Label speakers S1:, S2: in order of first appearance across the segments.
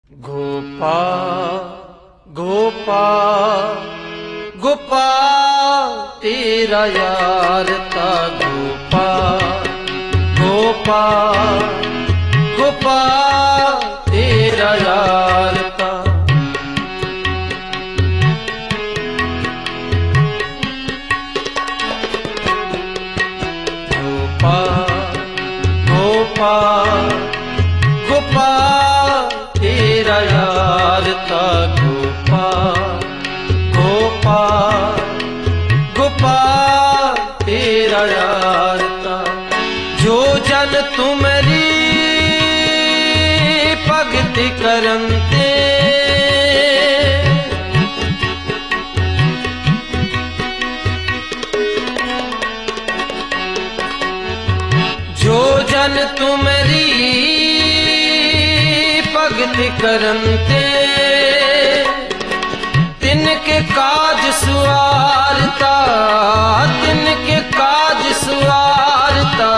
S1: गोपाल गोपाल गोपाल तेरा यार था। गोपाल गोपाल गोपाल तेरा यार था। गोपाल गोपाल गोपाल तेरा यार था। गोपाल गोपाल गोपाल तेरा यार था। जो जन तुमरी भगति करंते, जो जन तुमरी भगति करंते, तिनके काज सुवारता, तिनके काज सुवारता।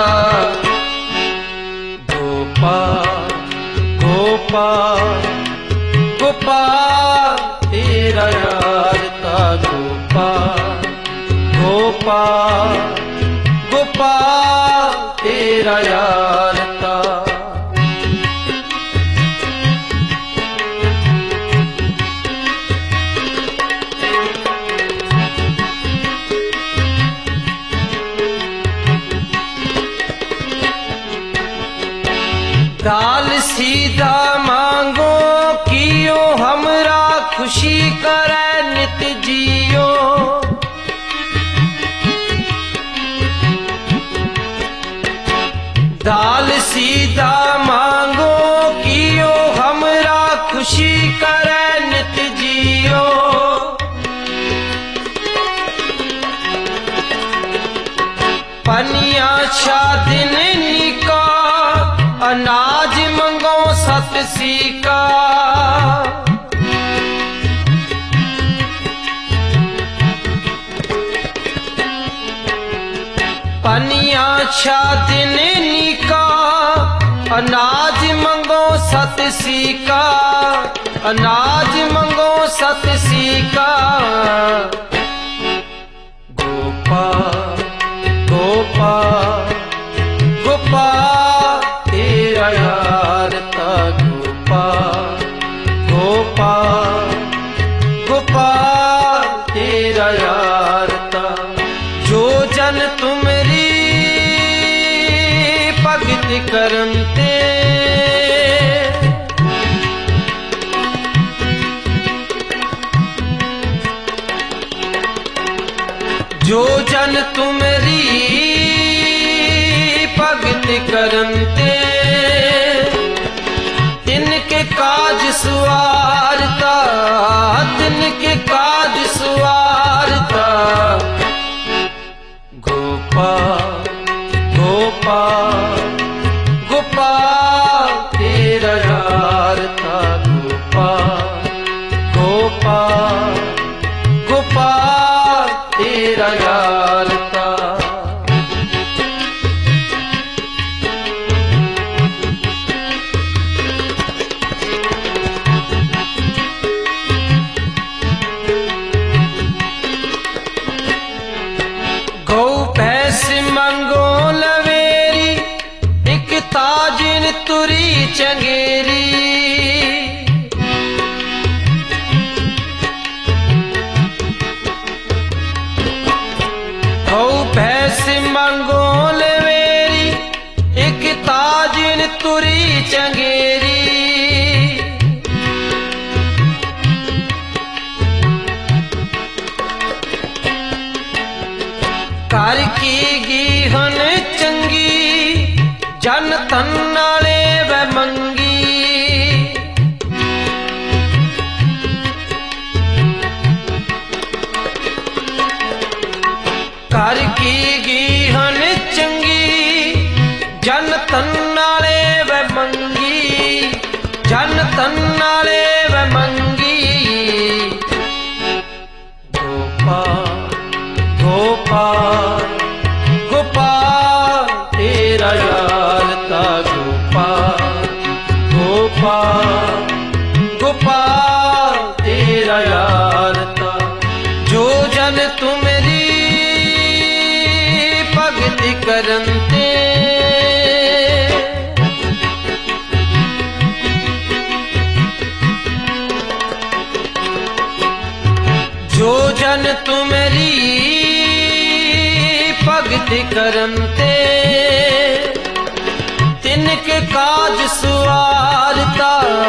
S1: गोपाल गोपाल गोपाल तेरा यार था। गोपाल गोपाल गोपाल तेरा यार था। दाल सीधा मांगो कियो, हमरा खुशी करे नित जियो। दाल सीधा मांगो कियो, हमरा खुशी करे नित जियो। पनिया शादिन निका, अनाज मंगो सत सीका। पनिया शादिन निका, अनाज मंगो सत सीका। अनाज मंगो सत सीका। गोपाल गोपाल गोपाल तेरा यार था। गोपाल गोपाल गोपाल तेरा यार था। जो जन तुमरी भगति करंते, जो जन तुमरी भगति करंते, तिनके काज सुवारता, तिनके काज सुवारता। गोपाल गोपाल गोपाल तेरा यार था। गोपाल गोपाल गोपाल तेरा यार था। गौ भैंस मंगो लवेरी, एक ताजिन तुरी चंगेरी। गौ भैंस मंगो लवेरी, एक ताजिन तुरी चंगेरी। घर की गीहन चंगी, जन तन नाले व मंगी। घर की गीहन चंगी, जन तन नाले व मंगी। जन तन नाले व मंगी। गोपाल गोपाल गोपाल तेरा यार था। गोपाल गोपाल गोपाल तेरा यारता। जो जन तुमरी भगति करते, जो जन तुमरी भगति करते, तिनके काज सुवारता